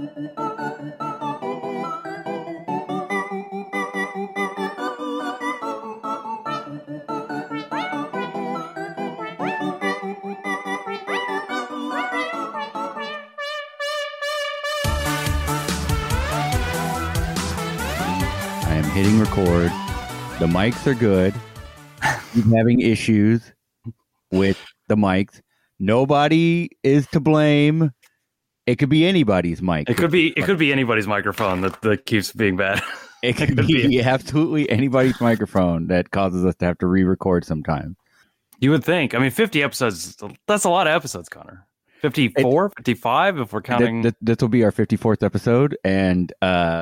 I am hitting record. The mics are good. I'm having issues with the mics. Nobody is to blame. It could be anybody's mic. It could be anybody's microphone that keeps being bad. It could be absolutely anybody's microphone that causes us to have to re-record sometimes. You would think. I mean, 50 episodes, that's a lot of episodes, Connor. 54, 55 if we're counting. This will be our 54th episode, and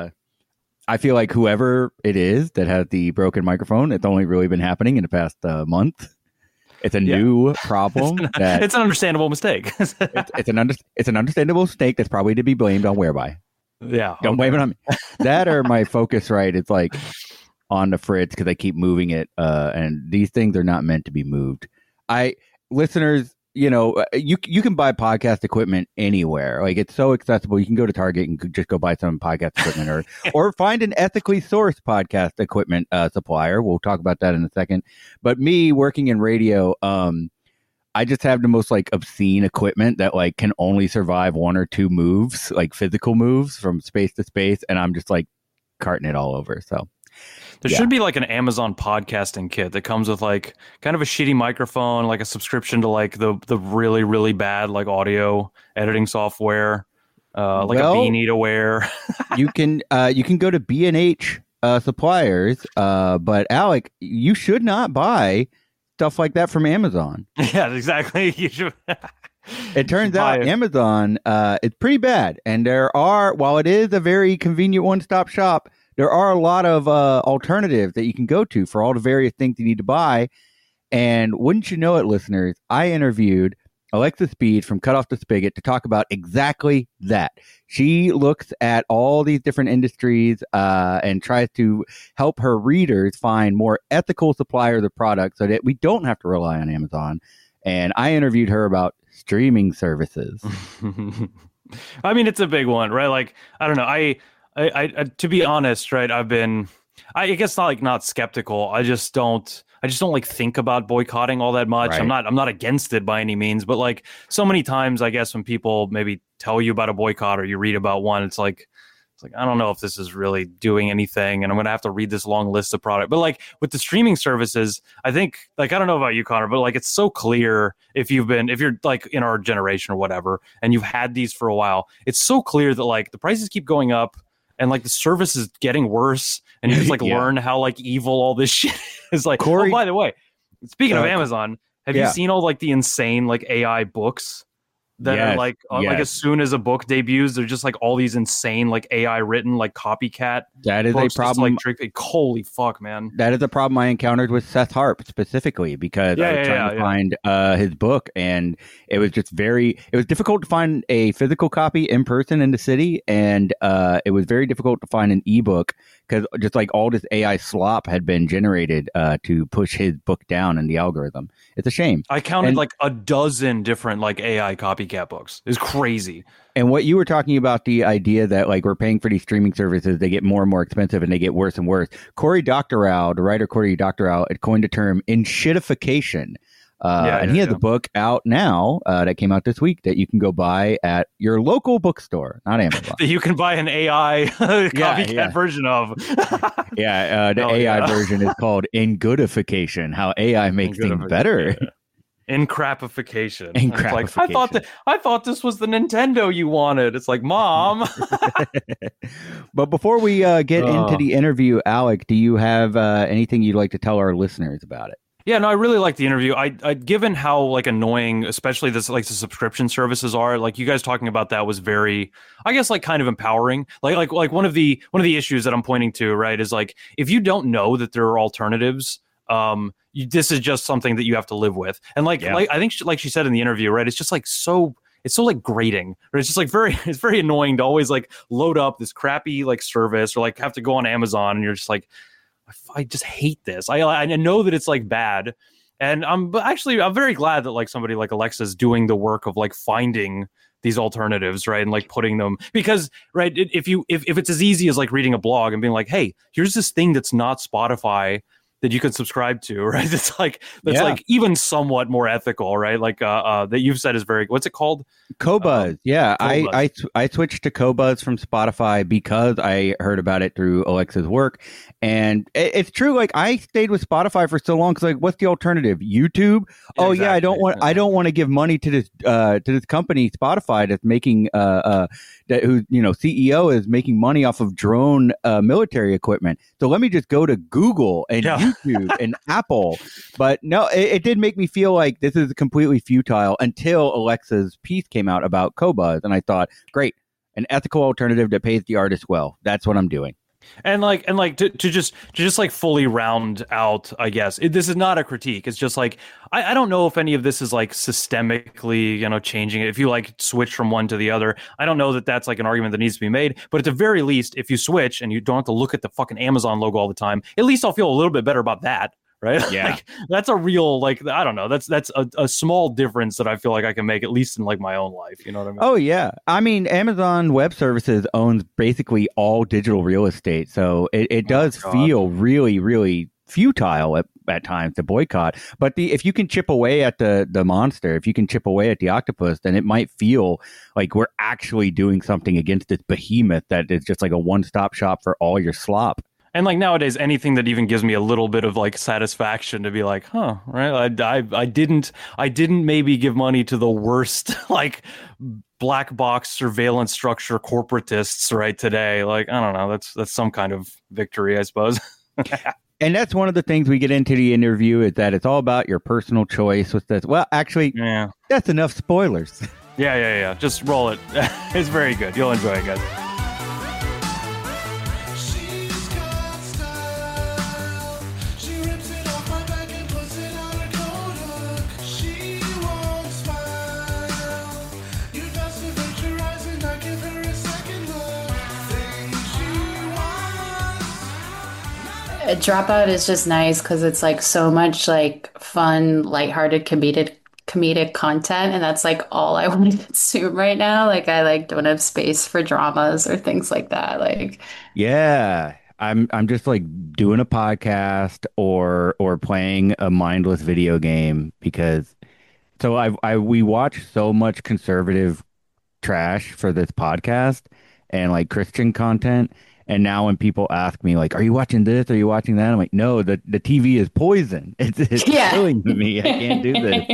I feel like whoever it is that has the broken microphone, it's only really been happening in the past month. It's a new problem. It's an understandable mistake. it's an understandable mistake that's probably to be blamed on Whereby. Yeah. Don't blame it on me. That or my Focusrite. It's like on the fritz because I keep moving it. And these things are not meant to be moved. Listeners, you know, you can buy podcast equipment anywhere. Like, it's so accessible. You can go to Target and just go buy some podcast equipment or find an ethically sourced podcast equipment supplier. We'll talk about that in a second. But me working in radio, I just have the most like obscene equipment that like can only survive one or two moves, like physical moves from space to space. And I'm just like carting it all over. So there should be like an Amazon podcasting kit that comes with like kind of a shitty microphone, like a subscription to like the really, really bad like audio editing software, like a beanie to wear. you can go to B&H suppliers, but Alec, you should not buy stuff like that from Amazon. Yeah, exactly. You should. It turns out Amazon is pretty bad, and while it is a very convenient one-stop shop, there are a lot of alternatives that you can go to for all the various things you need to buy. And wouldn't you know it, listeners, I interviewed Alexa Speed from Cut Off the Spigot to talk about exactly that. She looks at all these different industries and tries to help her readers find more ethical suppliers of products so that we don't have to rely on Amazon. And I interviewed her about streaming services. I mean, it's a big one, right? Like, I don't know. I to be honest, right, I guess not skeptical. I just don't like think about boycotting all that much. Right. I'm not against it by any means, but like so many times, I guess when people maybe tell you about a boycott or you read about one, it's like I don't know if this is really doing anything, and I'm going to have to read this long list of product. But like with the streaming services, I think, like, I don't know about you, Connor, but like it's so clear if you're like in our generation or whatever, and you've had these for a while, it's so clear that like the prices keep going up. And like the service is getting worse, and you just like learn how like evil all this shit is. Like, Corey, oh, by the way, speaking of Amazon, have you seen all like the insane like AI books that are like as soon as a book debuts, they're just like all these insane like AI written like copycat. That is a problem. Holy fuck, man! That is a problem I encountered with Seth Harp specifically because I was trying to find his book, and it was just it was difficult to find a physical copy in person in the city, and it was very difficult to find an ebook because just like all this AI slop had been generated to push his book down in the algorithm. It's a shame. I counted like a dozen different like AI copycat books. It's crazy. And what you were talking about, the idea that like we're paying for these streaming services, they get more and more expensive and they get worse and worse. Cory Doctorow, the writer Cory Doctorow, had coined a term "inshitification." And he has a book out now that came out this week that you can go buy at your local bookstore, not Amazon. You can buy an AI copycat version of. The AI version is called "Ingoodification," how AI makes things better. Encrapification. Like, I thought this was the Nintendo you wanted. It's like, Mom. But before we get into the interview, Alec, do you have anything you'd like to tell our listeners about it? Yeah, no, I really like the interview. I given how like annoying, especially this like the subscription services are, like you guys talking about that was very, I guess, like kind of empowering. Like one of the issues that I'm pointing to, right, is like if you don't know that there are alternatives, this is just something that you have to live with. And like I think like she said in the interview, right, it's just like it's so like grating, or it's just like it's very annoying to always like load up this crappy like service or like have to go on Amazon and you're just like, I just hate this. I know that it's like bad, and I'm very glad that like somebody like Alexa is doing the work of like finding these alternatives, right? And like putting them, because right, if it's as easy as like reading a blog and being like, hey, here's this thing that's not Spotify that you could subscribe to, right? It's like that's Yeah. like even somewhat more ethical, right? Like that you've said is very, what's it called? Qobuz. Yeah, Qobuz. I switched to Qobuz from Spotify because I heard about it through Alexa's work, and it's true. Like I stayed with Spotify for so long because like, what's the alternative? YouTube. Yeah, Oh yeah, exactly. I don't want to give money to this company Spotify that's making that who CEO is making money off of drone military equipment. So let me just go to Google and Yeah. YouTube and Apple. But no, it did make me feel like this is completely futile until Alexa's piece came out about Qobuz, and I thought, great, an ethical alternative that pays the artist well. That's what I'm doing. And like to just like fully round out, I guess this is not a critique. It's just like I don't know if any of this is like systemically, changing it. If you like switch from one to the other, I don't know that that's like an argument that needs to be made. But at the very least, if you switch and you don't have to look at the fucking Amazon logo all the time, at least I'll feel a little bit better about that. Right. Yeah. Like that's a real, like, I don't know. That's a small difference that I feel like I can make, at least in like my own life. You know what I mean? Oh yeah. I mean, Amazon Web Services owns basically all digital real estate, so it does feel really, really futile at times to boycott. But if you can chip away at the monster, if you can chip away at the octopus, then it might feel like we're actually doing something against this behemoth that is just like a one-stop shop for all your slop. And like nowadays, anything that even gives me a little bit of like satisfaction to be like, huh, right? I didn't maybe give money to the worst like black box surveillance structure corporatists right today. Like, I don't know. That's some kind of victory, I suppose. And that's one of the things we get into the interview, is that it's all about your personal choice with this. Well, actually, Yeah. that's enough spoilers. Yeah. Just roll it. It's very good. You'll enjoy it, guys. She's got style. She rips it off my back and puts it on her coat hook. She won't smile. You dust to victorize and not give her a second look. Things she wants. Dropout is just nice because it's like so much like fun, lighthearted, comedic content, and that's like all I want to consume right now. Like I like don't have space for dramas or things like that. Like Yeah. I'm just like doing a podcast or playing a mindless video game because so we watch so much conservative trash for this podcast and like Christian content. And now when people ask me like, are you watching this? Are you watching that? I'm like, no, the TV is poison. It's yeah. killing me. I can't do this.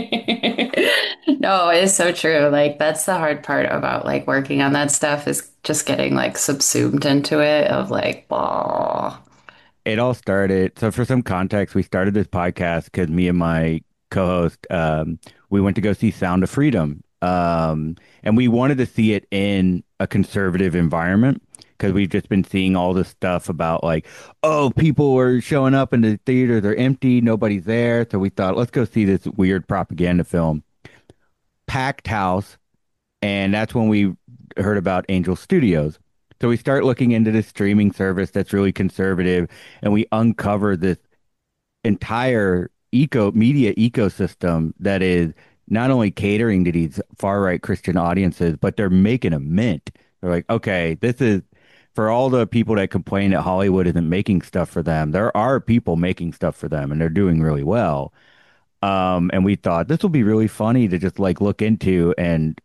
No, it's so true. Like that's the hard part about like working on that stuff is just getting like subsumed into it of like, oh, It all started. So for some context, we started this podcast because me and my co-host, we went to go see Sound of Freedom. And we wanted to see it in a conservative environment because we've just been seeing all this stuff about like, oh, people are showing up in the theaters, they're empty, nobody's there. So we thought, let's go see this weird propaganda film. Packed house. And that's when we heard about Angel Studios. So we start looking into this streaming service that's really conservative, and we uncover this entire media ecosystem that is not only catering to these far right Christian audiences, but they're making a mint. They're like, okay, this is for all the people that complain that Hollywood isn't making stuff for them. There are people making stuff for them, and they're doing really well. And we thought this will be really funny to just like look into, and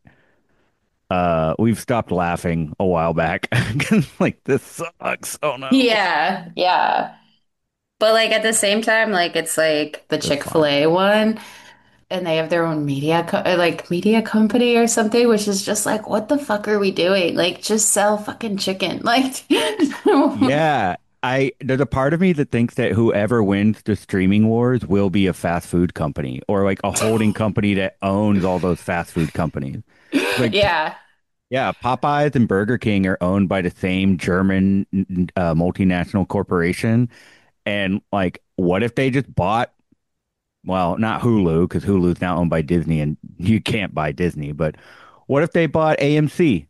we've stopped laughing a while back. Like this sucks. Oh no. yeah, yeah. But like at the same time, like it's like the It was Chick-fil-A one, and they have their own media company or something, which is just like, what the fuck are we doing? Like, just sell fucking chicken. Like, Yeah. There's a part of me that thinks that whoever wins the streaming wars will be a fast food company or like a holding company that owns all those fast food companies. Like, yeah, yeah, Popeyes and Burger King are owned by the same German multinational corporation. And like, what if they just bought, well, not Hulu, because Hulu's now owned by Disney and you can't buy Disney, but what if they bought AMC,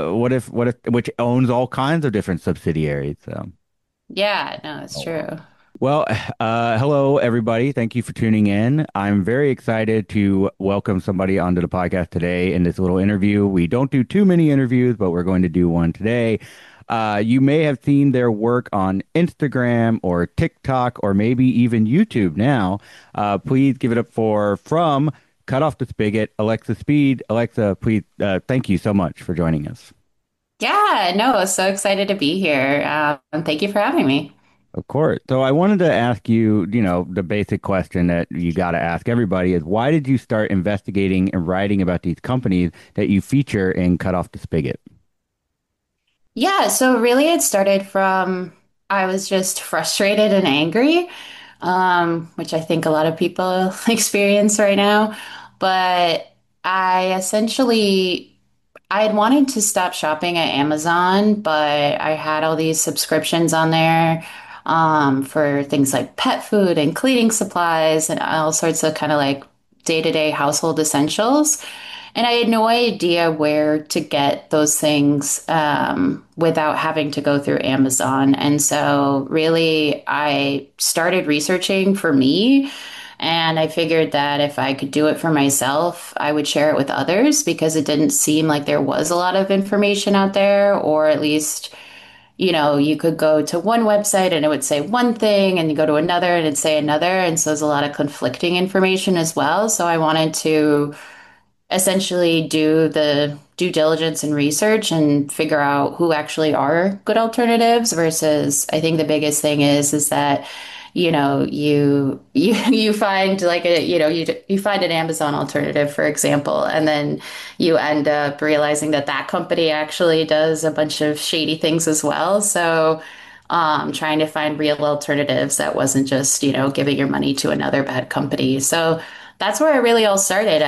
what if, which owns all kinds of different subsidiaries? So. yeah, no, it's Oh, true. well. Well, hello, everybody. Thank you for tuning in. I'm very excited to welcome somebody onto the podcast today in this little interview. We don't do too many interviews, but we're going to do one today. You may have seen their work on Instagram or TikTok or maybe even YouTube now. Please give it up for from Cut Off the Spigot, Alexa Speed. Alexa, please, thank you so much for joining us. Yeah, no, so excited to be here. And thank you for having me. Of course. So I wanted to ask you, the basic question that you got to ask everybody is why did you start investigating and writing about these companies that you feature in Cut Off the Spigot? Yeah, so really it started from I was just frustrated and angry, which I think a lot of people experience right now. But I essentially I had wanted to stop shopping at Amazon, but I had all these subscriptions on there for things like pet food and cleaning supplies and all sorts of kind of like day-to-day household essentials. And I had no idea where to get those things without having to go through Amazon. And so, really, I started researching for me. And I figured that if I could do it for myself, I would share it with others because it didn't seem like there was a lot of information out there, or at least, you could go to one website and it would say one thing, and you go to another and it'd say another. And so there's a lot of conflicting information as well. So I wanted to essentially do the due diligence and research and figure out who actually are good alternatives versus I think the biggest thing is that you find like you find an Amazon alternative, for example, and then you end up realizing that that company actually does a bunch of shady things as well. So trying to find real alternatives that wasn't just giving your money to another bad company. So that's where it really all started.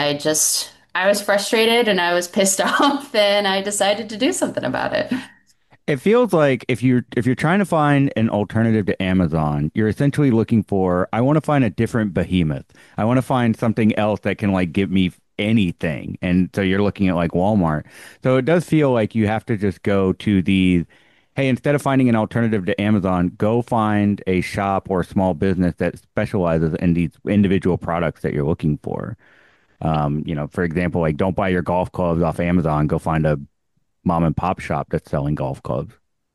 I was frustrated and I was pissed off, and I decided to do something about it. It feels like if you're trying to find an alternative to Amazon, you're essentially looking for, I want to find a different behemoth. I want to find something else that can like give me anything. And so you're looking at like Walmart. So it does feel like you have to just go to the, hey, instead of finding an alternative to Amazon, go find a shop or a small business that specializes in these individual products that you're looking for. For example, like don't buy your golf clubs off Amazon, go find a mom and pop shop that's selling golf clubs.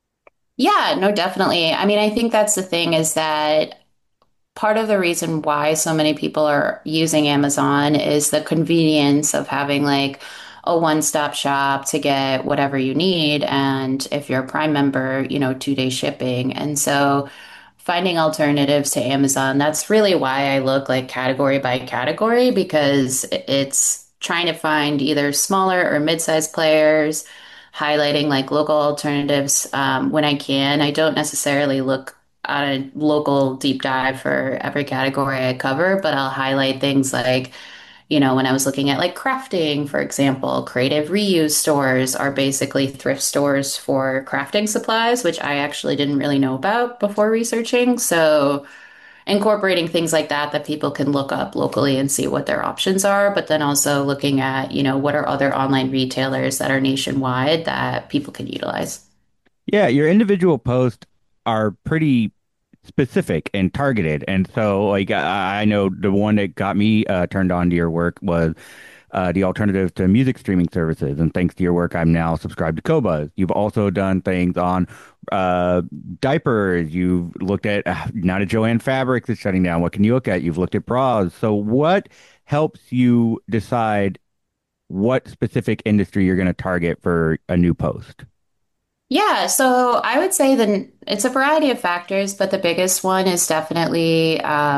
Yeah, no, definitely. I mean, I think that's the thing is that part of the reason why so many people are using Amazon is the convenience of having like a one-stop shop to get whatever you need. And if you're a Prime member, 2-day shipping. And so finding alternatives to Amazon, that's really why I look like category by category because it's trying to find either smaller or mid-sized players, highlighting like local alternatives when I can. I don't necessarily look at a local deep dive for every category I cover, but I'll highlight things like, when I was looking at like crafting, for example, creative reuse stores are basically thrift stores for crafting supplies, which I actually didn't really know about before researching. So incorporating things like that people can look up locally and see what their options are, but then also looking at, what are other online retailers that are nationwide that people can utilize. Yeah, your individual posts are pretty specific and targeted. And so, like, I know the one that got me turned on to your work was the alternative to music streaming services. And thanks to your work, I'm now subscribed to Qobuz. You've also done things on uh, diapers. You've looked at now that Joanne Fabrics is shutting down. What can you look at? You've looked at bras. So, what helps you decide what specific industry you're going to target for a new post? Yeah, so I would say that it's a variety of factors, but the biggest one is definitely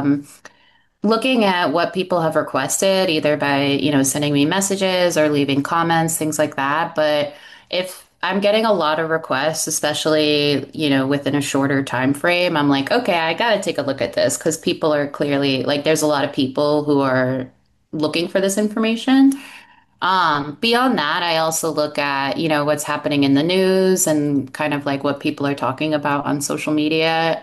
looking at what people have requested, either by, sending me messages or leaving comments, things like that. But if I'm getting a lot of requests, especially, within a shorter time frame, I'm like, okay, I got to take a look at this because people are clearly like, there's a lot of people who are looking for this information. Beyond that, I also look at, what's happening in the news and kind of like what people are talking about on social media.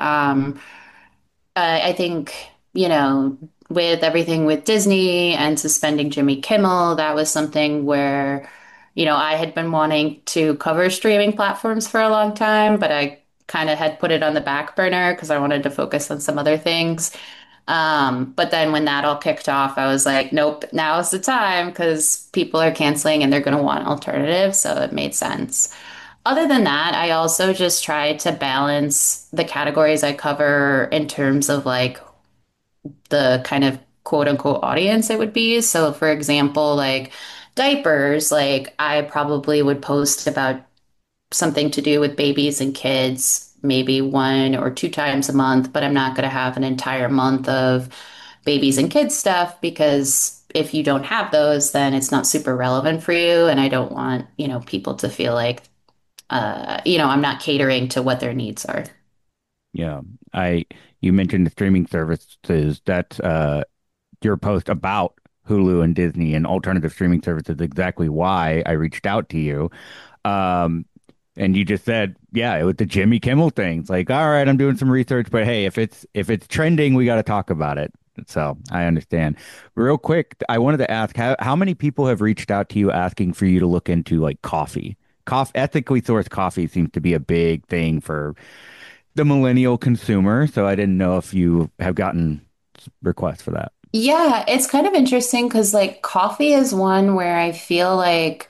I think, with everything with Disney and suspending Jimmy Kimmel, that was something where, I had been wanting to cover streaming platforms for a long time, but I kind of had put it on the back burner because I wanted to focus on some other things. But then when that all kicked off, I was like, nope, now is the time because people are canceling and they're going to want alternatives. So it made sense. Other than that, I also just try to balance the categories I cover in terms of like the kind of quote unquote audience it would be. So, for example, like diapers, like I probably would post about something to do with babies and kids maybe one or two times a month, but I'm not going to have an entire month of babies and kids stuff because if you don't have those, then it's not super relevant for you. And I don't want, people to feel like, I'm not catering to what their needs are. Yeah. I you mentioned the streaming services. That's your post about Hulu and Disney and alternative streaming services, exactly why I reached out to you. Um, and you just said, yeah, it was the Jimmy Kimmel thing. It's like, all right, I'm doing some research, but hey, if it's trending, we got to talk about it. So I understand. Real quick, I wanted to ask how many people have reached out to you asking for you to look into like coffee? Ethically sourced coffee seems to be a big thing for the millennial consumer. So I didn't know if you have gotten requests for that. Yeah, it's kind of interesting because like coffee is one where I feel like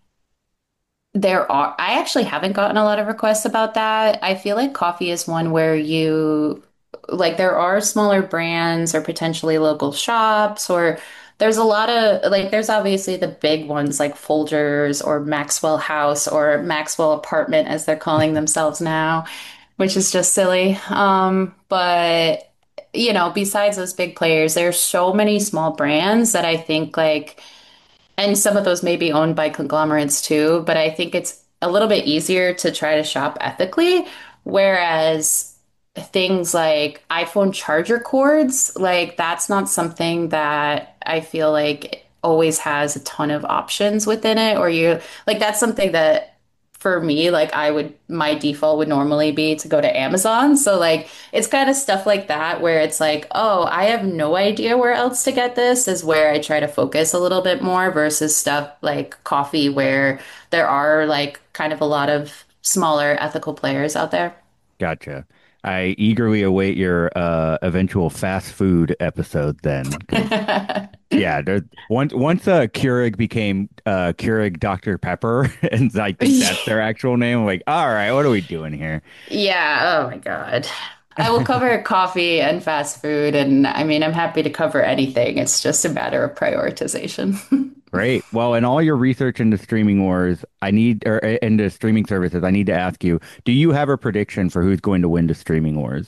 I actually haven't gotten a lot of requests about that. I feel like coffee is one where like, there are smaller brands or potentially local shops, or there's a lot of, like, there's obviously the big ones like Folgers or Maxwell House or Maxwell Apartment, as they're calling themselves now, which is just silly. But, besides those big players, there's so many small brands that I think like, and some of those may be owned by conglomerates too, but I think it's a little bit easier to try to shop ethically. Whereas things like iPhone charger cords, like that's not something that I feel like always has a ton of options within it. Or like that's something that for me, like my default would normally be to go to Amazon. So like it's kind of stuff like that where it's like, oh, I have no idea where else to get this is where I try to focus a little bit more versus stuff like coffee where there are like kind of a lot of smaller ethical players out there. Gotcha. I eagerly await your eventual fast food episode then, because yeah, once Keurig became Keurig Dr. Pepper, and I think that's their actual name. I'm like, all right, what are we doing here? Yeah, oh my God. I will cover coffee and fast food, and I mean, I'm happy to cover anything. It's just a matter of prioritization. Great. Well, in all your research into streaming wars, or into streaming services, I need to ask you, do you have a prediction for who's going to win the streaming wars?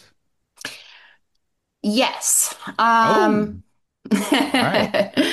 Yes. Oh, all right.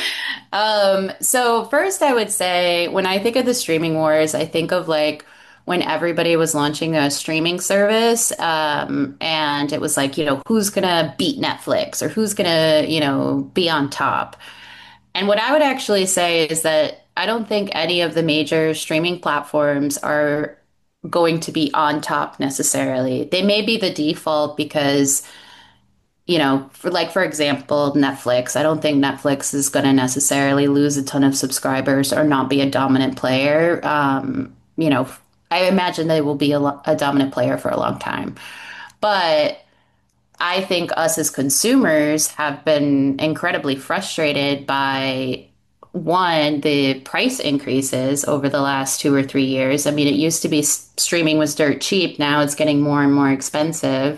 So first I would say when I think of the streaming wars, I think of like when everybody was launching a streaming service, and it was like, who's gonna beat Netflix or who's gonna, be on top. And what I would actually say is that I don't think any of the major streaming platforms are going to be on top necessarily. They may be the default because for example, Netflix. I don't think Netflix is going to necessarily lose a ton of subscribers or not be a dominant player. I imagine they will be a dominant player for a long time. But I think us as consumers have been incredibly frustrated by one, the price increases over the last 2 or 3 years. I mean, it used to be streaming was dirt cheap. Now it's getting more and more expensive.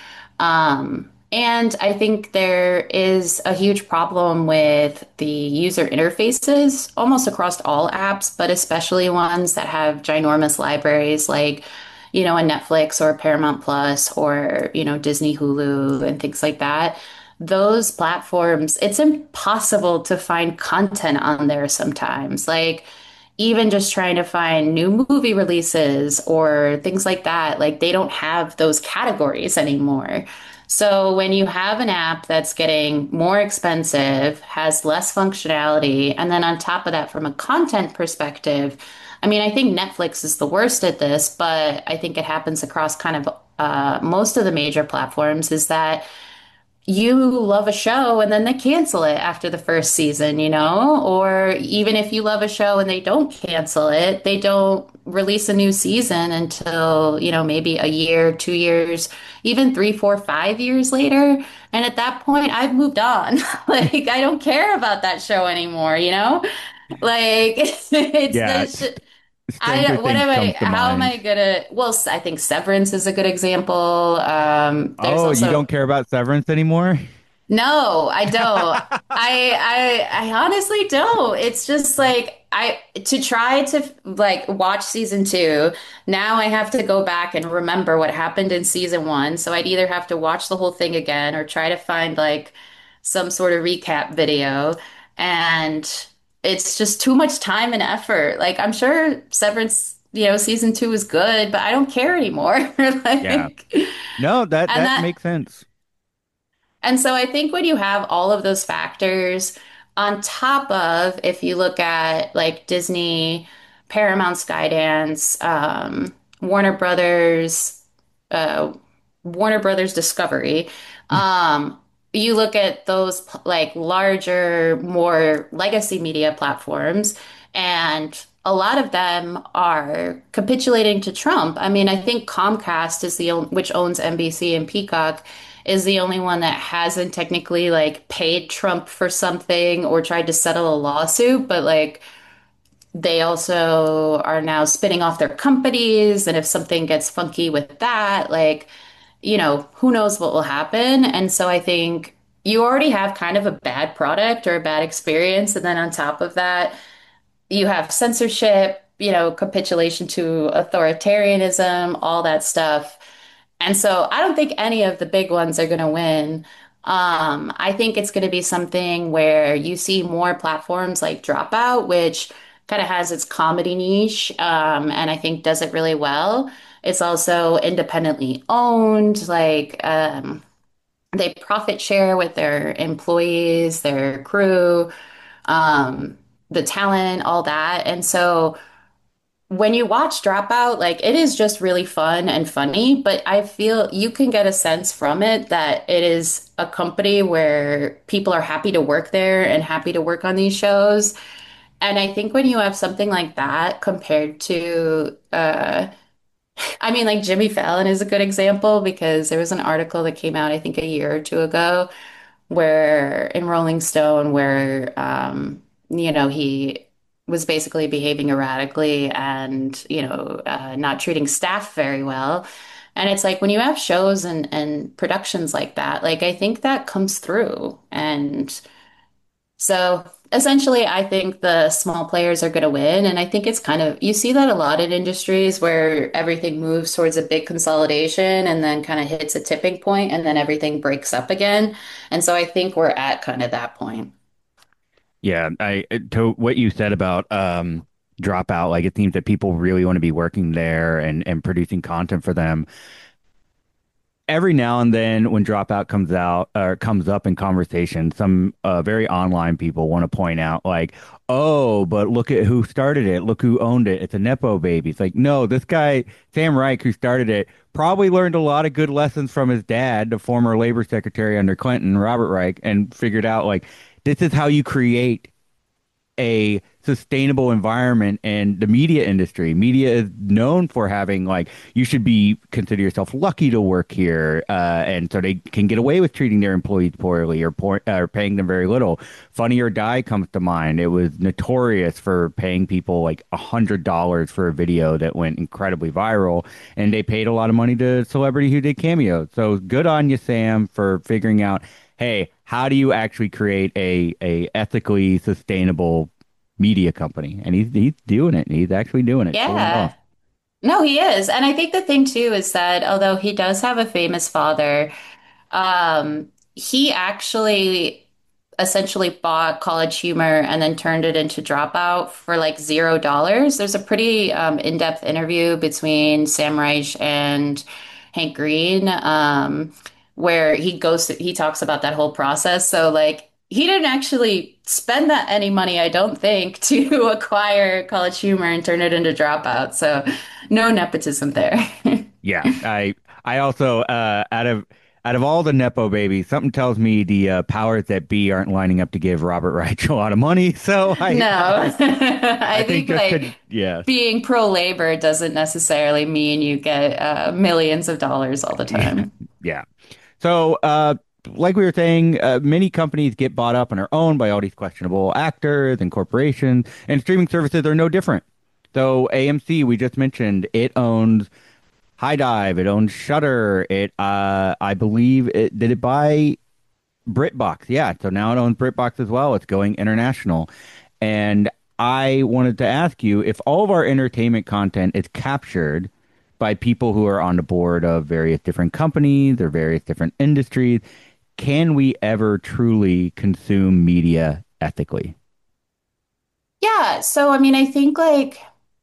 And I think there is a huge problem with the user interfaces almost across all apps, but especially ones that have ginormous libraries like, a Netflix or Paramount Plus or, Disney Hulu and things like that. Those platforms, it's impossible to find content on there sometimes. Like, even just trying to find new movie releases or things like that, like they don't have those categories anymore. So when you have an app that's getting more expensive, has less functionality, and then on top of that, from a content perspective, I mean, I think Netflix is the worst at this, but I think it happens across kind of most of the major platforms, is that you love a show and then they cancel it after the first season, you know? Or even if you love a show and they don't cancel it, they don't release a new season until, maybe a year, 2 years, even 3, 4, 5 years later. And at that point, I've moved on. Like, I don't care about that show anymore, you know? Like, it's Yeah, the Stranger what Things am I, comes to how am mind. I gonna, well, I think Severance is a good example. There's Oh, you also don't care about Severance anymore? no, I don't. I honestly don't. It's just like I to try to like watch season two. Now I have to go back and remember what happened in season one. So I'd either have to watch the whole thing again or try to find like some sort of recap video. And it's just too much time and effort. Like I'm sure Severance, season two is good, but I don't care anymore. Yeah. Like, No, that and that that makes sense. and so I think when you have all of those factors on top of, if you look at like Disney, Paramount, Skydance, Warner Brothers, uh, Warner Brothers Discovery, um, you look at those like larger, more legacy media platforms, and a lot of them are capitulating to Trump. I mean, I think Comcast is which owns NBC and Peacock is the only one that hasn't technically like paid Trump for something or tried to settle a lawsuit, but like they also are now spinning off their companies. And if something gets funky with that, like, who knows what will happen. And so I think you already have kind of a bad product or a bad experience. And then on top of that, you have censorship, capitulation to authoritarianism, all that stuff. And so I don't think any of the big ones are going to win. I think it's going to be something where you see more platforms like Dropout, which kind of has its comedy niche, and I think does it really well. It's also independently owned, like they profit share with their employees, their crew, um, the talent, all that. And so when you watch Dropout, like it is just really fun and funny, but I feel you can get a sense from it that it is a company where people are happy to work there and happy to work on these shows. And I think when you have something like that compared to, I mean, like Jimmy Fallon is a good example because there was an article that came out, I think, a year or two ago where in Rolling Stone, where he was basically behaving erratically and not treating staff very well. And it's like when you have shows and productions like that, like I think that comes through. And so essentially, I think the small players are going to win. And I think it's kind of, you see that a lot in industries where everything moves towards a big consolidation and then kind of hits a tipping point and then everything breaks up again. And so I think we're at kind of that point. Yeah, I to what you said about Dropout, like it seems that people really want to be working there and producing content for them. Every now and then when Dropout comes out or comes up in conversation, some very online people want to point out like, oh, but look at who started it. Look who owned it. It's a Nepo baby. It's like, no, this guy, Sam Reich, who started it, probably learned a lot of good lessons from his dad, the former labor secretary under Clinton, Robert Reich, and figured out like, this is how you create a sustainable environment. And the media industry, media is known for having like, you should be consider yourself lucky to work here, and so they can get away with treating their employees poorly or paying them very little. Funny or Die comes to mind. It was notorious for paying people like $100 for a video that went incredibly viral, and they paid a lot of money to celebrity who did cameos. So good on you, Sam, for figuring out, hey, how do you actually create a ethically sustainable media company? And he's doing it. And he's actually doing it, pulling it Yeah. off. No, he is. And I think the thing too is that although he does have a famous father, he actually essentially bought College Humor and then turned it into Dropout for like $0. There's a pretty in-depth interview between Sam Reich and Hank Green, where he talks about that whole process. So like he didn't actually spend that any money, I don't think, to acquire College Humor and turn it into Dropout. So no nepotism there. Yeah, I also out of Out of all the Nepo babies, something tells me the powers that be aren't lining up to give Robert Reich a lot of money. So No, I I think think just like could, yeah. being pro labor doesn't necessarily mean you get millions of dollars all the Yeah. time. Yeah. So, like we were saying, many companies get bought up and are owned by all these questionable actors and corporations, and streaming services are no different. So, AMC, we just mentioned, it owns High Dive, it owns Shudder, I believe, did it buy BritBox? Yeah. So now it owns BritBox as well. It's going international. And I wanted to ask you if all of our entertainment content is captured by people who are on the board of various different companies or various different industries, can we ever truly consume media ethically? Yeah, so I mean, I think like,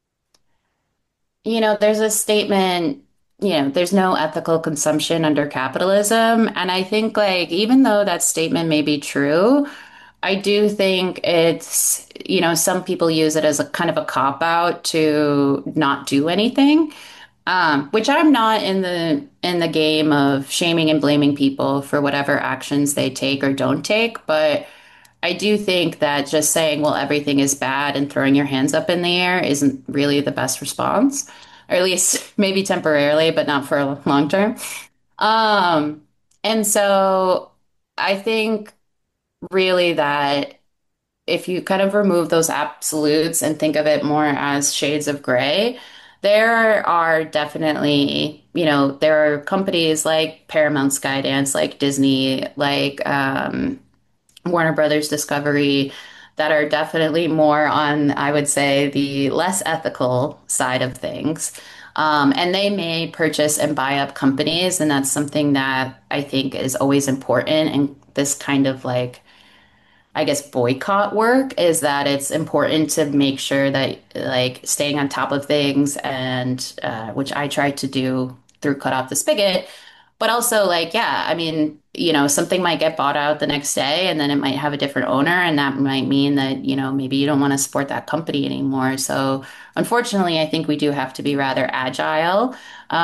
there's a statement, there's no ethical consumption under capitalism. And I think like, even though that statement may be true, I do think it's, some people use it as a kind of a cop out to not do anything. Which I'm not in the game of shaming and blaming people for whatever actions they take or don't take, but I do think that just saying, well, everything is bad and throwing your hands up in the air isn't really the best response, or at least maybe temporarily, but not for a long term. Um, and so I think really that if you kind of remove those absolutes and think of it more as shades of gray, there are definitely, there are companies like Paramount Skydance, like Disney, like Warner Brothers Discovery that are definitely more on, I would say, the less ethical side of things. And they may purchase and buy up companies, and that's something that I think is always important. And this kind of like I guess boycott work is that it's important to make sure that like staying on top of things and which I try to do through Cut Off the Spigot, but also like yeah, I mean, something might get bought out the next day and then it might have a different owner and that might mean that, maybe you don't want to support that company anymore. So unfortunately, I think we do have to be rather agile.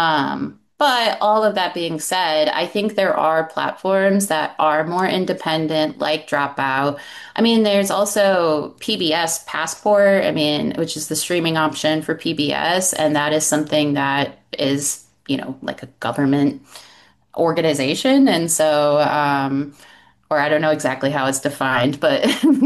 But all of that being said, I think there are platforms that are more independent, like Dropout. I mean, there's also PBS Passport, I mean, which is the streaming option for PBS. And that is something that is, like a government organization. And so, or I don't know exactly how it's defined, but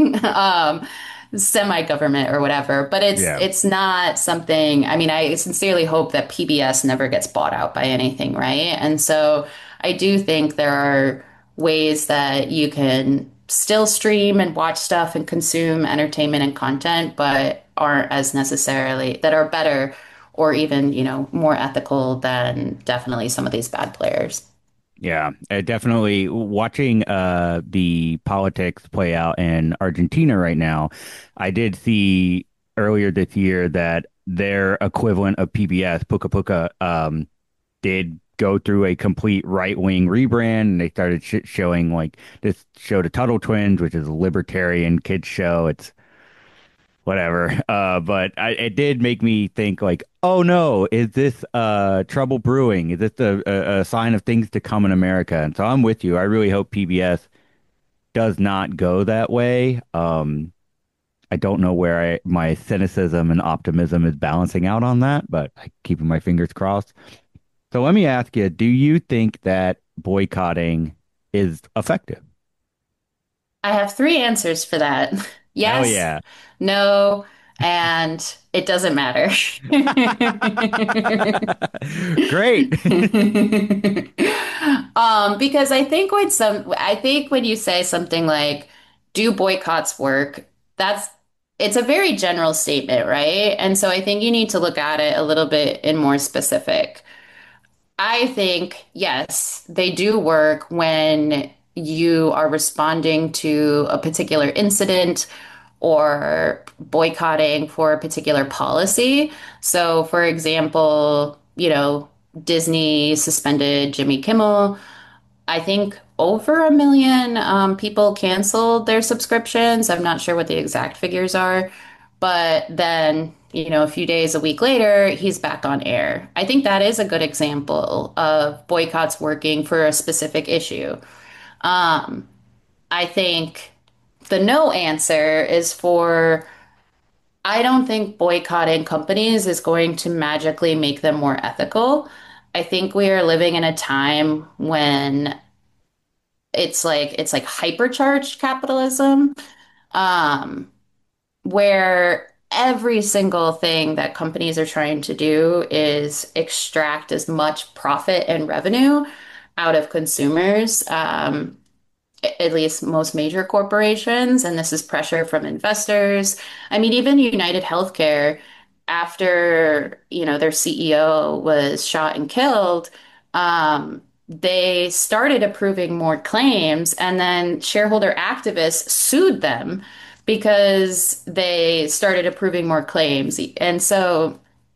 semi-government or whatever. But it's Yeah. it's not something. I mean, I sincerely hope that PBS never gets bought out by anything, right? And so I do think there are ways that you can still stream and watch stuff and consume entertainment and content, but aren't as necessarily that are better or even, more ethical than definitely some of these bad players. Yeah, definitely watching the politics play out in Argentina right now. I did see earlier this year that their equivalent of PBS, Puka Puka, did go through a complete right-wing rebrand, and they started showing like this show, the Tuttle Twins, which is a libertarian kids show. It's whatever. But it did make me think like, oh no, is this trouble brewing? Is this a sign of things to come in America? And so I'm with you. I really hope PBS does not go that way. I don't know where my cynicism and optimism is balancing out on that, but I keeping my fingers crossed. So let me ask you, do you think that boycotting is effective? I have three answers for that. Hell Yes, yeah. no, and it doesn't matter. Great. Because I think when you say something like, do boycotts work? That's, it's a very general statement, right? And so I think you need to look at it a little bit in more specific. I think, yes, they do work when you are responding to a particular incident or boycotting for a particular policy. So, for example, Disney suspended Jimmy Kimmel. I think over a million people canceled their subscriptions. I'm not sure what the exact figures are, but then a few days, a week later, he's back on air. I think that is a good example of boycotts working for a specific issue. Um, I think the no answer is for I don't think boycotting companies is going to magically make them more ethical. I think we are living in a time when it's like hypercharged capitalism, um, where every single thing that companies are trying to do is extract as much profit and revenue out of consumers. At least most major corporations, and this is pressure from investors. I mean, even United Healthcare, after, their CEO was shot and killed, they started approving more claims, and then shareholder activists sued them because they started approving more claims. And so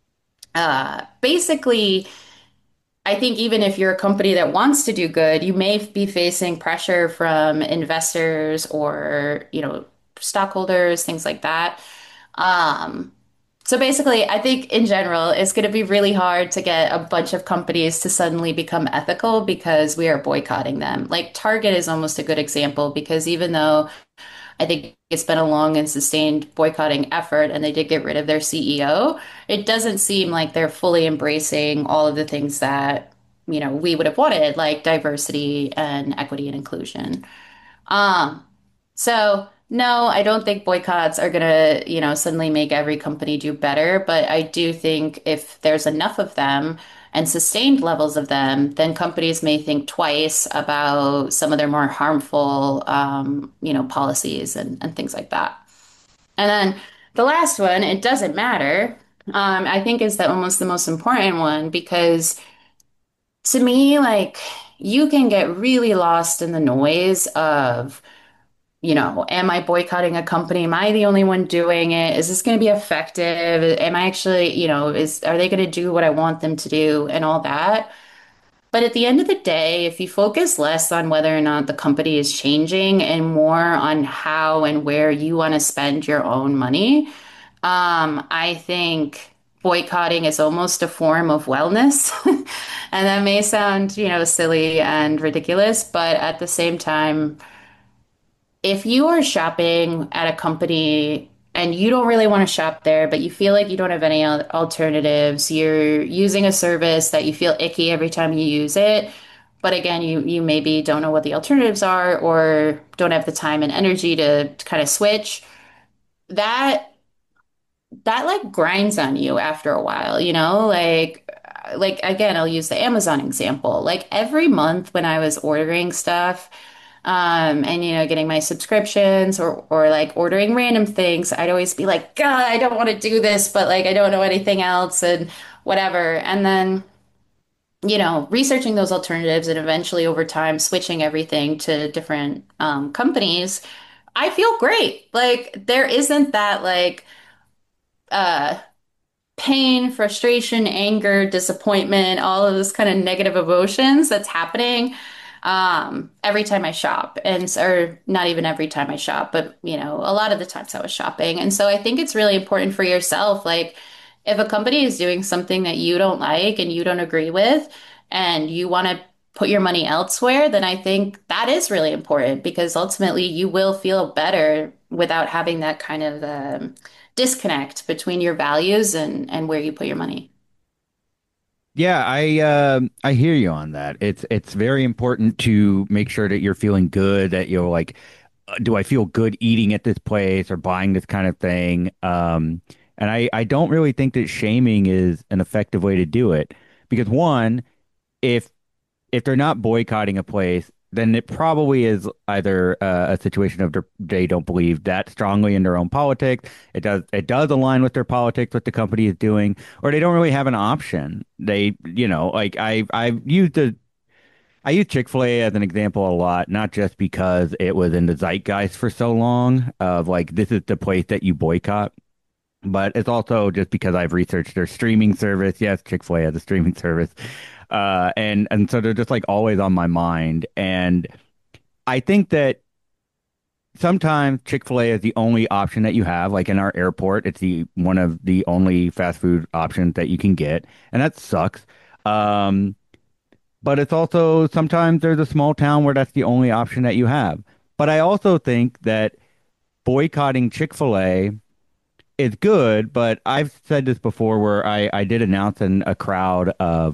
basically, I think even if you're a company that wants to do good, you may be facing pressure from investors or, stockholders, things like that. Um, so basically, I think in general, it's going to be really hard to get a bunch of companies to suddenly become ethical because we are boycotting them. Like Target is almost a good example because even though I think it's been a long and sustained boycotting effort, and they did get rid of their CEO. It doesn't seem like they're fully embracing all of the things that, we would have wanted, like diversity and equity and inclusion. Um, so no, I don't think boycotts are gonna, suddenly make every company do better, but I do think if there's enough of them and sustained levels of them, then companies may think twice about some of their more harmful, policies and things like that. And then the last one, it doesn't matter, I think is the almost the most important one because to me, like you can get really lost in the noise of am I boycotting a company? Am I the only one doing it? Is this going to be effective? Am I actually, are they going to do what I want them to do and all that? But at the end of the day, if you focus less on whether or not the company is changing and more on how and where you want to spend your own money, I think boycotting is almost a form of wellness. And that may sound, silly and ridiculous, but at the same time, if you are shopping at a company and you don't really want to shop there, but you feel like you don't have any alternatives, you're using a service that you feel icky every time you use it. But again, you maybe don't know what the alternatives are or don't have the time and energy to kind of switch. That that like grinds on you after a while, like again, I'll use the Amazon example. Like every month when I was ordering stuff, and getting my subscriptions or like ordering random things, I'd always be like, God, I don't want to do this, but like I don't know anything else and whatever. And then, researching those alternatives and eventually over time switching everything to different companies, I feel great. Like there isn't that like uh pain, frustration, anger, disappointment, all of this kind of negative emotions that's happening every time I shop. Or not even every time I shop, but a lot of the times I was shopping. And so I think it's really important for yourself. Like if a company is doing something that you don't like and you don't agree with, and you want to put your money elsewhere, then I think that is really important because ultimately you will feel better without having that kind of disconnect between your values and where you put your money. Yeah, I hear you on that. It's very important to make sure that you're feeling good, that you're like, do I feel good eating at this place or buying this kind of thing? And I don't really think that shaming is an effective way to do it because one, if if they're not boycotting a place, then it probably is either a situation of they don't believe that strongly in their own politics. It does align with their politics, what the company is doing, or they don't really have an option. They, like I use Chick-fil-A as an example a lot, not just because it was in the zeitgeist for so long of like this is the place that you boycott, but it's also just because I've researched their streaming service. Yes, Chick-fil-A has a streaming service. And so they're just like always on my mind. And I think that sometimes Chick-fil-A is the only option that you have. Like in our airport, it's the one of the only fast food options that you can get, and that sucks. Um, but it's also sometimes there's a small town where that's the only option that you have. But I also think that boycotting Chick-fil-A is good, but I've said this before where I did announce in a crowd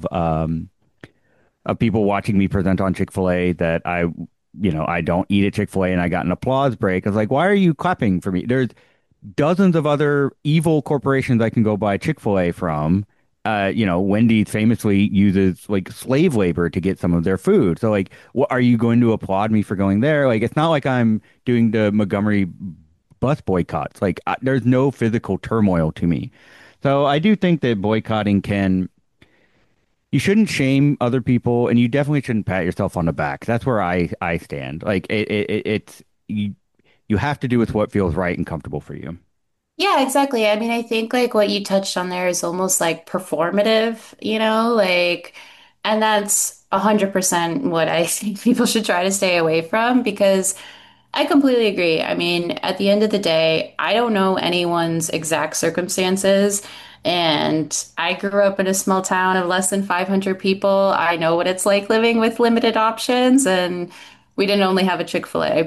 of people watching me present on Chick-fil-A that I don't eat at Chick-fil-A, and I got an applause break. I was like, why are you clapping for me? There's dozens of other evil corporations I can go buy Chick-fil-A from. Wendy's famously uses like slave labor to get some of their food. So like, what are you going to applaud me for going there? Like, it's not like I'm doing the Montgomery bus boycotts. Like, there's no physical turmoil to me. So I do think that boycotting can you shouldn't shame other people, and you definitely shouldn't pat yourself on the back. That's where I stand. Like it's you have to do with what feels right and comfortable for you. Yeah, exactly. I mean, I think like what you touched on there is almost like performative, like, and that's 100% what I think people should try to stay away from because I completely agree. I mean, at the end of the day, I don't know anyone's exact circumstances. And I grew up in a small town of less than 500 people. I know what it's like living with limited options. And we didn't only have a Chick-fil-A,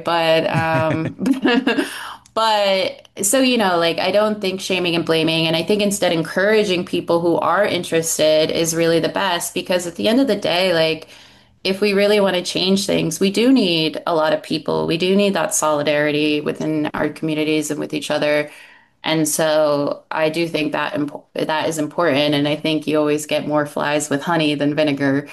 but so, like, I don't think shaming and blaming. And I think instead encouraging people who are interested is really the best because at the end of the day, like, if we really want to change things, we do need a lot of people. We do need that solidarity within our communities and with each other. And so I do think that that is important. And I think you always get more flies with honey than vinegar.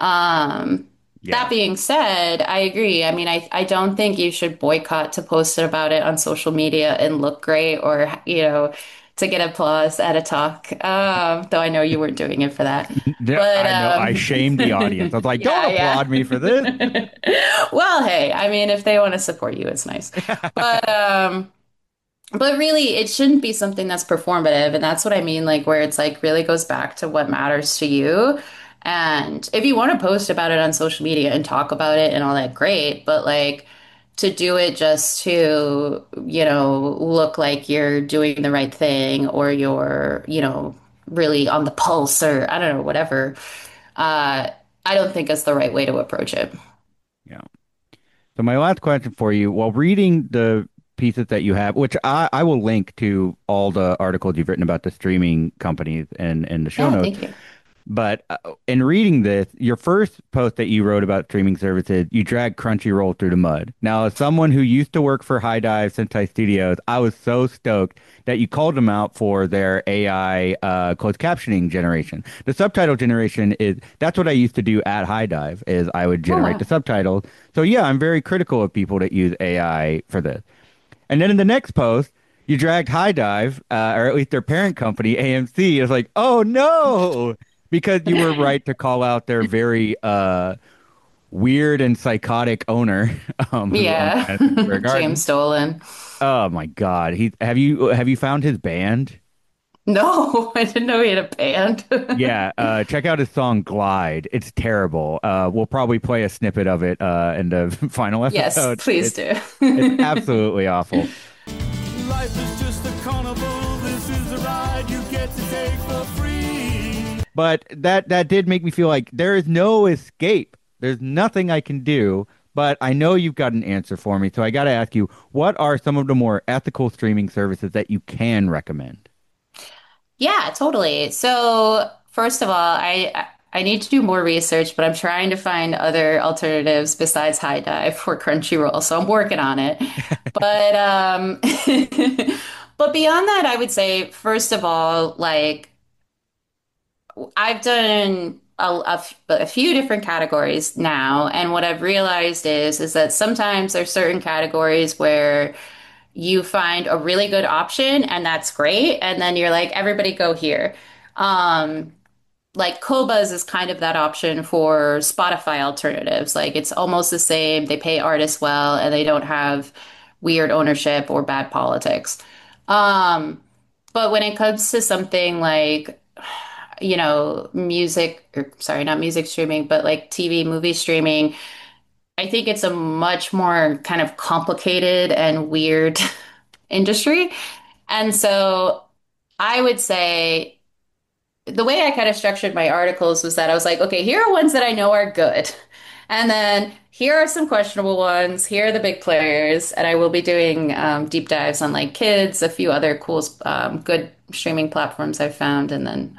That Yeah. being said, I agree. I mean, I don't think you should boycott to post about it on social media and look great or, to get applause at a talk. Though I know you weren't doing it for that. Yeah, But I know. I shamed the audience. I was like, don't yeah, applaud me for this. yeah. Well, hey, I mean, if they want to support you, it's nice. But but really, it shouldn't be something that's performative. And that's what I mean, like where it's like really goes back to what matters to you. And if you want to post about it on social media and talk about it and all that, great. But like to do it just to, look like you're doing the right thing or you're, really on the pulse or I don't know, whatever. I don't think is the right way to approach it. Yeah. So my last question for you, while reading the pieces that you have, which I will link to all the articles you've written about the streaming companies and in the show Yeah, notes. thank you. But in reading this, your first post that you wrote about streaming services, you dragged Crunchyroll through the mud. Now, as someone who used to work for High Dive Sentai Studios, I was so stoked that you called them out for their AI closed captioning generation. The subtitle generation that's what I used to do at High Dive is I would Oh, generate wow. the subtitles. So yeah, I'm very critical of people that use AI for this. And then in the next post, you dragged High Dive, or at least their parent company, AMC, is like, oh no, because you were right to call out their very weird and psychotic owner, who owns Yeah. Madison Square James Garden. Dolan. Oh my God, he have you found his band? No, I didn't know he had a band. Yeah, check out his song "Glide." It's terrible. We'll probably play a snippet of it in the final Yes, episode. please It's do. it's absolutely awful. Life is just a carnival. This is a ride you get to take for free. But that did make me feel like there is no escape. There's nothing I can do. But I know you've got an answer for me, so I got to ask you, what are some of the more ethical streaming services that you can recommend? Yeah, totally. So, first of all, I need to do more research, but I'm trying to find other alternatives besides High Dive for Crunchyroll. So I'm working on it. But but beyond that, I would say, first of all, like I've done a few different categories now, and what I've realized is that sometimes there's certain categories where you find a really good option, and that's great, and then you're like, everybody go here. Um, like Kobas is kind of that option for Spotify alternatives. Like it's almost the same. They pay artists well, and they don't have weird ownership or bad politics. Um, but when it comes to something like music, or sorry, not music streaming, but like TV movie streaming, I think it's a much more kind of complicated and weird industry. And so I would say the way I kind of structured my articles was that I was like, okay, here are ones that I know are good. And then here are some questionable ones. Here are the big players. And I will be doing deep dives on like kids, a few other cool, good streaming platforms I've found, and then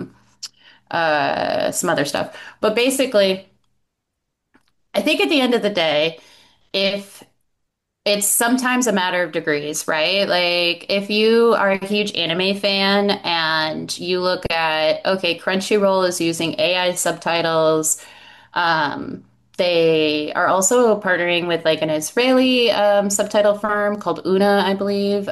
some other stuff. But basically, I think at the end of the day, if it's sometimes a matter of degrees, right? Like if you are a huge anime fan and you look at, okay, Crunchyroll is using AI subtitles. Um, they are also partnering with like an Israeli subtitle firm called Una, I believe.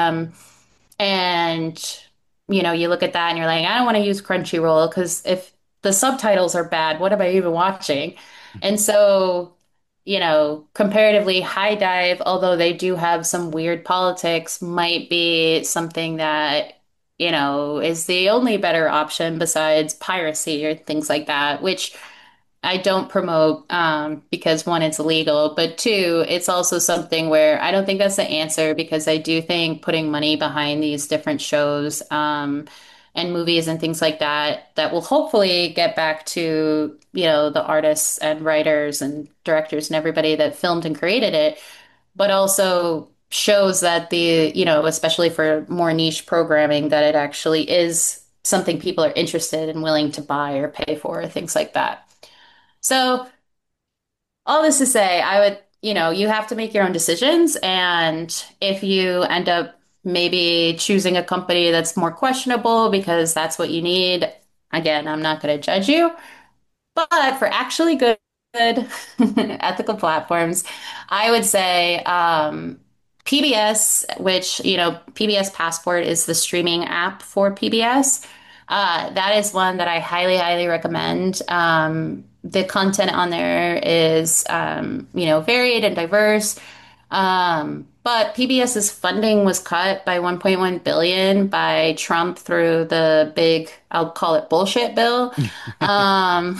And you look at that and you're like, I don't want to use Crunchyroll because if the subtitles are bad, what am I even watching? And so, comparatively, High Dive, although they do have some weird politics, might be something that, is the only better option besides piracy or things like that, which I don't promote because one, it's illegal, but two, it's also something where I don't think that's the answer because I do think putting money behind these different shows and movies and things like that that will hopefully get back to, the artists and writers and directors and everybody that filmed and created it, but also shows that especially for more niche programming, that it actually is something people are interested and willing to buy or pay for, things like that. So, all this to say, I would, you have to make your own decisions. And if you end up maybe choosing a company that's more questionable because that's what you need, again, I'm not going to judge you. But for actually good ethical platforms, I would say PBS, which, PBS Passport is the streaming app for PBS. That is one that I highly, highly recommend. The content on there is, varied and diverse. But PBS's funding was cut by 1.1 billion by Trump through the big, I'll call it bullshit bill. Um,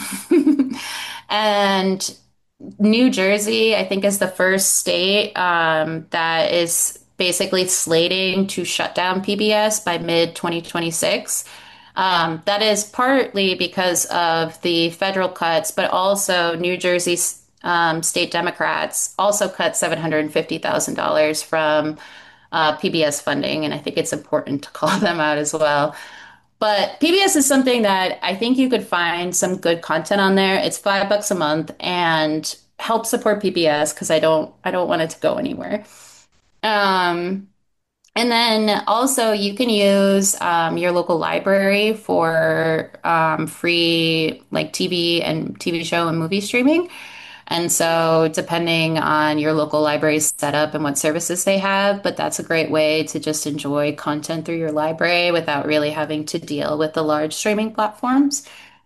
and New Jersey, I think, is the first state that is basically slating to shut down PBS by mid 2026. That is partly because of the federal cuts, but also New Jersey state Democrats also cut $750,000 from PBS funding, and I think it's important to call them out as well. But PBS is something that I think you could find some good content on there. It's $5 a month and help support PBS because I don't want it to go anywhere. Um, and then also you can use your local library for free like TV and TV show and movie streaming. And so, depending on your local library's setup and what services they have, but that's a great way to just enjoy content through your library without really having to deal with the large streaming platforms.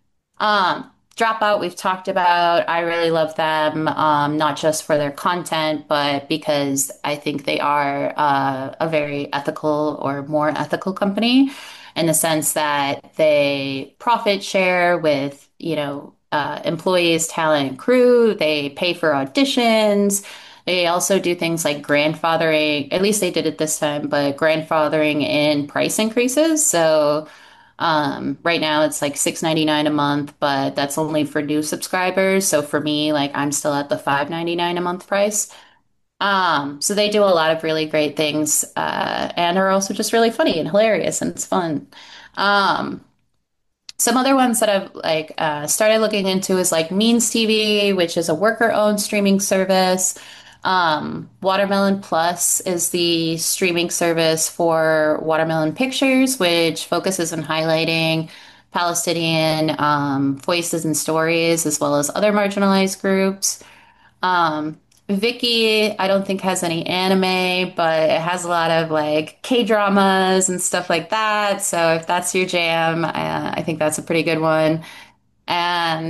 Dropout, we've talked about. I really love them, not just for their content, but because I think they are a very ethical or more ethical company in the sense that they profit share with, employees, talent, and crew. They pay for auditions. They also do things like grandfathering, at least they did it this time, but grandfathering in price increases. So, right now it's like $6.99 a month, but that's only for new subscribers. So for me, like I'm still at the $5.99 a month price. So they do a lot of really great things, and are also just really funny and hilarious and it's fun. Um, some other ones that I've like started looking into is like Means TV, which is a worker-owned streaming service. Watermelon Plus is the streaming service for Watermelon Pictures, which focuses on highlighting Palestinian voices and stories, as well as other marginalized groups. Viki, I don't think has any anime, but it has a lot of like K-dramas and stuff like that. So if that's your jam, I think that's a pretty good one. And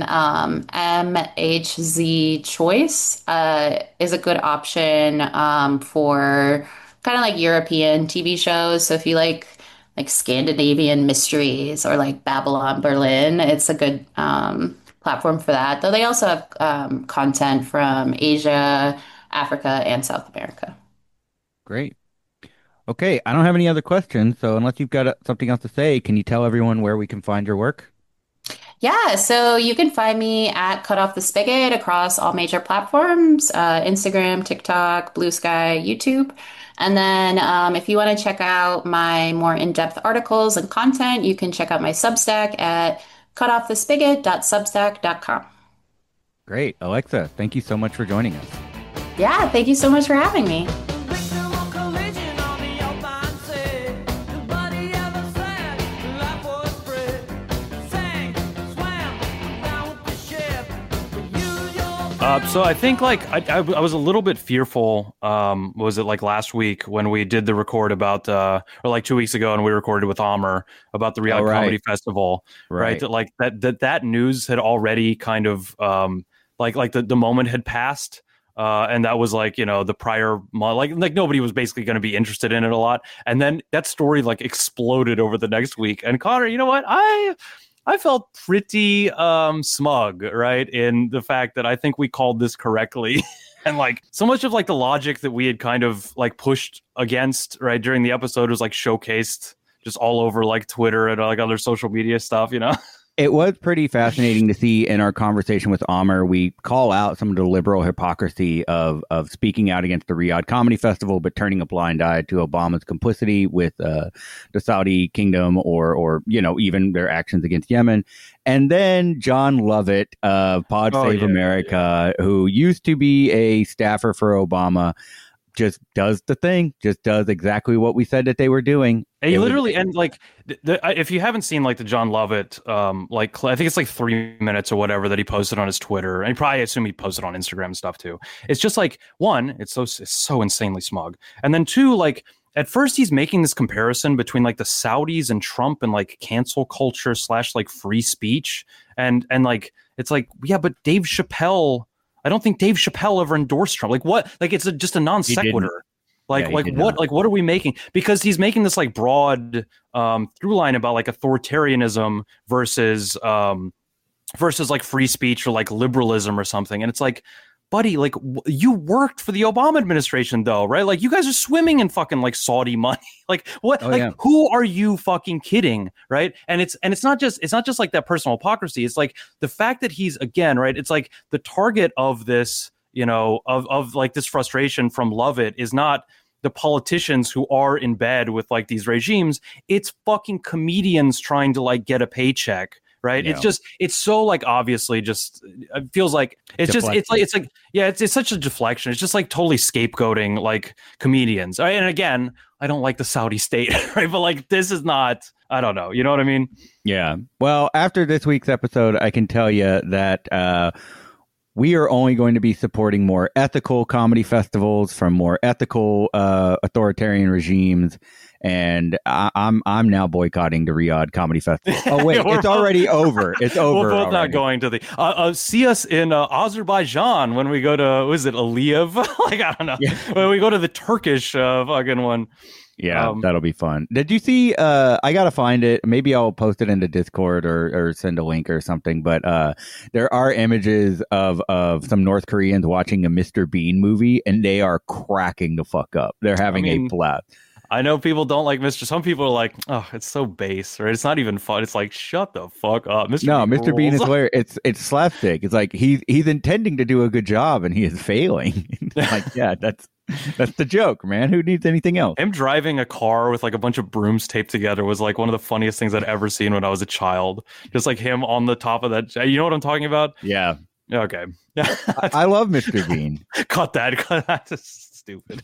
MHZ Choice is a good option for kind of like European TV shows. So if you like Scandinavian mysteries or like Babylon Berlin, it's a good platform for that. Though they also have content from Asia, Africa, and South America. Great. Okay, I don't have any other questions, so unless you've got something else to say, can you tell everyone where we can find your work? Yeah, so you can find me at Cut Off the Spigot across all major platforms, Instagram, TikTok, Blue Sky, YouTube. And then if you want to check out my more in-depth articles and content, you can check out my Substack at cutoffthespigot.substack.com. Great. Alexa, thank you so much for joining us. Yeah, thank you so much for having me. Victim of collision on the Alpine Sea. Nobody ever said life was free. Sank, swam, down with the ship. Use your So I think like I was a little bit fearful. Was it like last week when we did the record about or like 2 weeks ago and we recorded with Amr about the Riyadh Oh, right. Comedy Festival, right? That like that news had already kind of like the moment had passed. And that was like, the prior month, like nobody was basically going to be interested in it a lot. And then that story like exploded over the next week. And Connor, you know what? I felt pretty smug, right, in the fact that I think we called this correctly. And like so much of like the logic that we had kind of like pushed against, right, during the episode was like showcased just all over like Twitter and like other social media stuff, It was pretty fascinating to see in our conversation with Amr. We call out some of the liberal hypocrisy of speaking out against the Riyadh Comedy Festival, but turning a blind eye to Obama's complicity with the Saudi kingdom or even their actions against Yemen. And then John Lovett of Pod Save America, who used to be a staffer for Obama, just does the thing, just does exactly what we said that they were doing. And you literally, and like, if you haven't seen like the John Lovett, like I think it's like 3 minutes or whatever that he posted on his Twitter, and I assume he posted on Instagram and stuff too. It's just like, one, it's so insanely smug, and then two, like at first he's making this comparison between like the Saudis and Trump and like cancel culture / like free speech, and like it's like, yeah, but Dave Chappelle. I don't think Dave Chappelle ever endorsed Trump. Like what? Like it's just a non sequitur. Like what are we making? Because he's making this like broad through line about like authoritarianism versus like free speech or like liberalism or something. And it's like, buddy, like you worked for the Obama administration though, right? Like you guys are swimming in fucking like Saudi money. Like what? Who are you fucking kidding, right? And it's not just like that personal hypocrisy. It's like the fact that he's again, right? It's like the target of this, of like this frustration from Lovett is not the politicians who are in bed with like these regimes. It's fucking comedians trying to like get a paycheck. Right. Yeah. It's so like obviously just it feels like it's deflection. It's such a deflection. It's just like totally scapegoating like comedians. And again, I don't like the Saudi state. Right. But like this is not, I don't know. You know what I mean? Yeah. Well, after this week's episode, I can tell you that we are only going to be supporting more ethical comedy festivals from more ethical authoritarian regimes. And I'm now boycotting the Riyadh Comedy Festival. Oh wait, it's already over. It's over. We're both already. Not going to the. See us in Azerbaijan when we go to. Was it Aliyev? Like I don't know. Yeah. When we go to the Turkish fucking one. Yeah, that'll be fun. Did you see? I gotta find it. Maybe I'll post it into Discord or send a link or something. But there are images of some North Koreans watching a Mr. Bean movie, and they are cracking the fuck up. They're having a blast. I know people don't like Mr. Some people are like, oh, it's so base, right? It's not even fun. It's like, shut the fuck up, Mr. No, Bean Mr. Bean is where it's slapstick. It's like he's intending to do a good job and he is failing. Like, yeah, that's the joke, man. Who needs anything else? Him driving a car with like a bunch of brooms taped together was like one of the funniest things I'd ever seen when I was a child. Just like him on the top of that. You know what I'm talking about? Yeah. Okay. I love Mr. Bean. Cut that. That's stupid.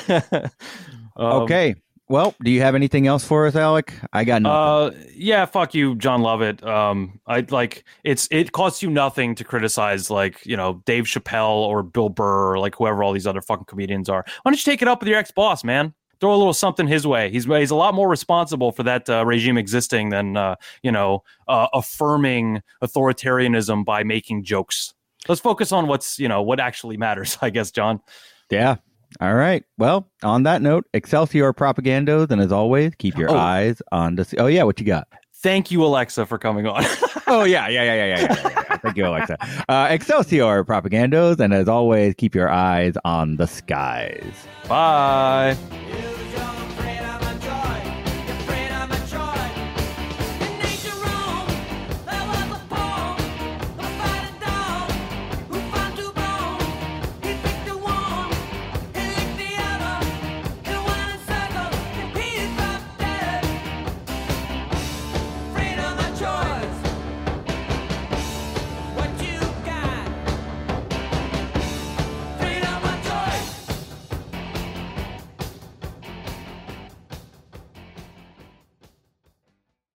Okay. Well, do you have anything else for us, Alec? I got nothing. Yeah, fuck you, John Lovett. I like it costs you nothing to criticize like, Dave Chappelle or Bill Burr or like whoever all these other fucking comedians are. Why don't you take it up with your ex-boss, man? Throw a little something his way. He's a lot more responsible for that regime existing than affirming authoritarianism by making jokes. Let's focus on what actually matters, I guess, John. Yeah. All right. Well, on that note, Excelsior Propagandos, and as always, keep your eyes on the. Oh yeah, what you got? Thank you, Alexa, for coming on. Oh, yeah. Thank you, Alexa. Excelsior Propagandos. And as always, keep your eyes on the skies. Bye. Yeah.